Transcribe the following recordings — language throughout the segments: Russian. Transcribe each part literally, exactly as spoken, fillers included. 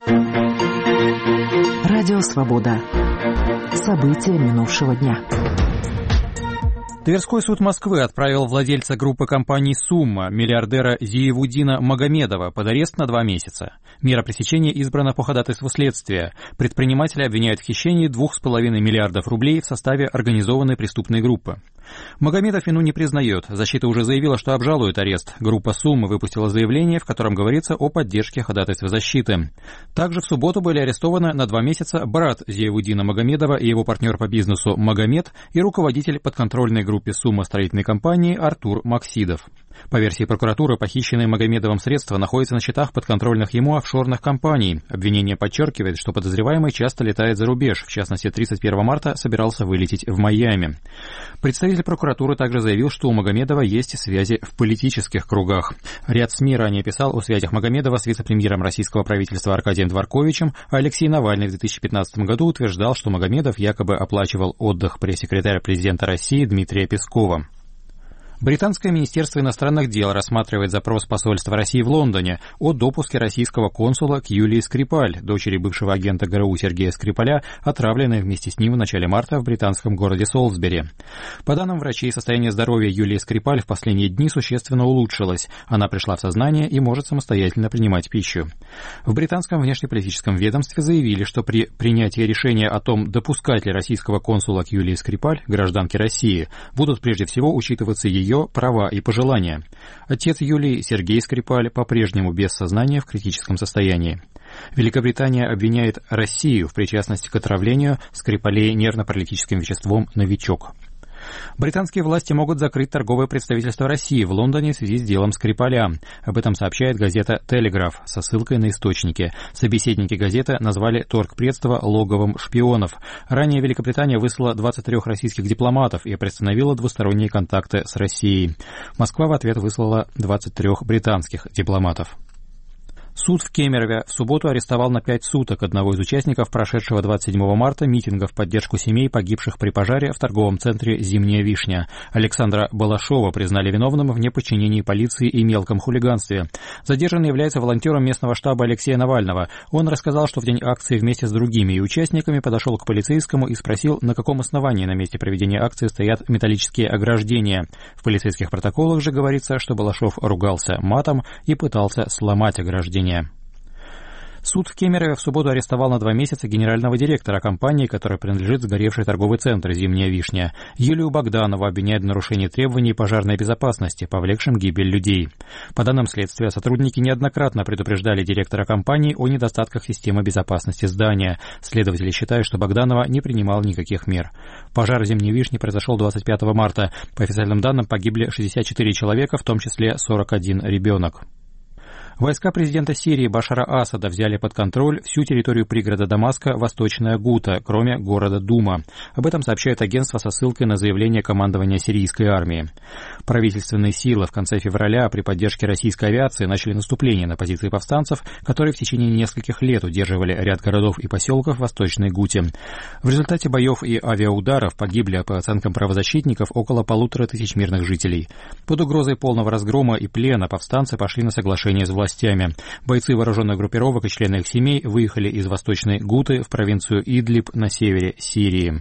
Радио «Свобода». События минувшего дня. Тверской суд Москвы отправил владельца группы компаний «Сумма», миллиардера Зиявуддина Магомедова, под арест на два месяца. Мера пресечения избрана по ходатайству следствия. Предпринимателя обвиняют в хищении двух с половиной миллиардов рублей в составе организованной преступной группы. Магомедов вину не признает. Защита уже заявила, что обжалует арест. Группа «Сумма» выпустила заявление, в котором говорится о поддержке ходатайства защиты. Также в субботу были арестованы на два месяца брат Зиявуддина Магомедова и его партнер по бизнесу Магомед и руководитель подконтрольной группе «Сумма» строительной компании Артур Максидов. По версии прокуратуры, похищенные Магомедовым средства находятся на счетах подконтрольных ему офшорных компаний. Обвинение подчеркивает, что подозреваемый часто летает за рубеж. В частности, тридцать первого марта собирался вылететь в Майами. Представитель прокуратуры также заявил, что у Магомедова есть связи в политических кругах. Ряд СМИ ранее писал о связях Магомедова с вице-премьером российского правительства Аркадием Дворковичем, а Алексей Навальный в две тысячи пятнадцатом году утверждал, что Магомедов якобы оплачивал отдых пресс-секретаря президента России Дмитрия Пескова. Британское министерство иностранных дел рассматривает запрос посольства России в Лондоне о допуске российского консула к Юлии Скрипаль, дочери бывшего агента ГРУ Сергея Скрипаля, отравленной вместе с ним в начале марта в британском городе Солсбери. По данным врачей, состояние здоровья Юлии Скрипаль в последние дни существенно улучшилось. Она пришла в сознание и может самостоятельно принимать пищу. В британском внешнеполитическом ведомстве заявили, что при принятии решения о том, допускать ли российского консула к Юлии Скрипаль, гражданке России, будут прежде всего учитываться ее ее права и пожелания. Отец Юлии, Сергей Скрипаль, по-прежнему без сознания в критическом состоянии. Великобритания обвиняет Россию в причастности к отравлению Скрипалей нервно-паралитическим веществом «Новичок». Британские власти могут закрыть торговое представительство России в Лондоне в связи с делом Скрипаля. Об этом сообщает газета «Телеграф» со ссылкой на источники. Собеседники газеты назвали торгпредство логовом шпионов. Ранее Великобритания выслала двадцать три российских дипломатов и приостановила двусторонние контакты с Россией. Москва в ответ выслала двадцать три британских дипломатов. Суд в Кемерове в субботу арестовал на пять суток одного из участников прошедшего двадцать седьмого марта митинга в поддержку семей, погибших при пожаре в торговом центре «Зимняя вишня». Александра Балашова признали виновным в неподчинении полиции и мелком хулиганстве. Задержанный является волонтером местного штаба Алексея Навального. Он рассказал, что в день акции вместе с другими участниками подошел к полицейскому и спросил, на каком основании на месте проведения акции стоят металлические ограждения. В полицейских протоколах же говорится, что Балашов ругался матом и пытался сломать ограждение. Суд в Кемерове в субботу арестовал на два месяца генерального директора компании, которая принадлежит сгоревший торговый центр «Зимняя вишня». Юлию Богданову обвиняют в нарушении требований пожарной безопасности, повлекшим гибель людей. По данным следствия, сотрудники неоднократно предупреждали директора компании о недостатках системы безопасности здания. Следователи считают, что Богданова не принимал никаких мер. Пожар в «Зимней вишне» произошел двадцать пятого марта. По официальным данным, погибли шестьдесят четыре человека, в том числе сорок один ребенок. Войска президента Сирии Башара Асада взяли под контроль всю территорию пригорода Дамаска Восточная Гута, кроме города Дума. Об этом сообщает агентство со ссылкой на заявление командования сирийской армии. Правительственные силы в конце февраля при поддержке российской авиации начали наступление на позиции повстанцев, которые в течение нескольких лет удерживали ряд городов и поселков в Восточной Гуте. В результате боев и авиаударов погибли, по оценкам правозащитников, около полутора тысяч мирных жителей. Под угрозой полного разгрома и плена повстанцы пошли на соглашение с властями. Бойцы вооруженных группировок и члены их семей выехали из Восточной Гуты в провинцию Идлиб на севере Сирии.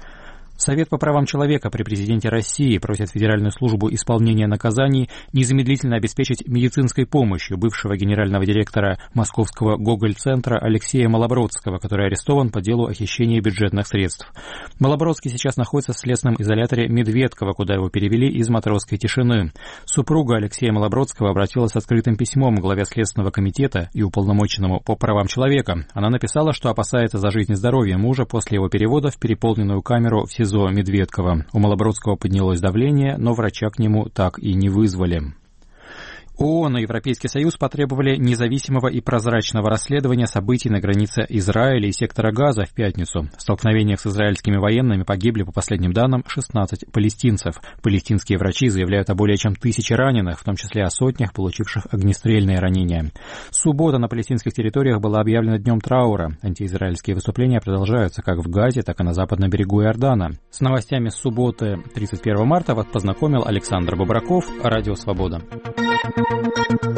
Совет по правам человека при президенте России просит Федеральную службу исполнения наказаний незамедлительно обеспечить медицинской помощью бывшего генерального директора Московского Гоголь-центра Алексея Малобродского, который арестован по делу о хищении бюджетных средств. Малобродский сейчас находится в следственном изоляторе Медведково, куда его перевели из Матросской Тишины. Супруга Алексея Малобродского обратилась с открытым письмом к главе Следственного комитета и уполномоченному по правам человека. Она написала, что опасается за жизнь и здоровье мужа после его перевода в переполненную камеру в СИЗО Медведково. У Малобродского поднялось давление, но врача к нему так и не вызвали. ООН и Европейский Союз потребовали независимого и прозрачного расследования событий на границе Израиля и сектора Газа в пятницу. В столкновениях с израильскими военными погибли, по последним данным, шестнадцать палестинцев. Палестинские врачи заявляют о более чем тысяче раненых, в том числе о сотнях, получивших огнестрельные ранения. Суббота на палестинских территориях была объявлена днем траура. Антиизраильские выступления продолжаются как в Газе, так и на западном берегу Иордана. С новостями с субботы тридцать первого марта вас познакомил Александр Бобраков, Радио «Свобода». Thank you.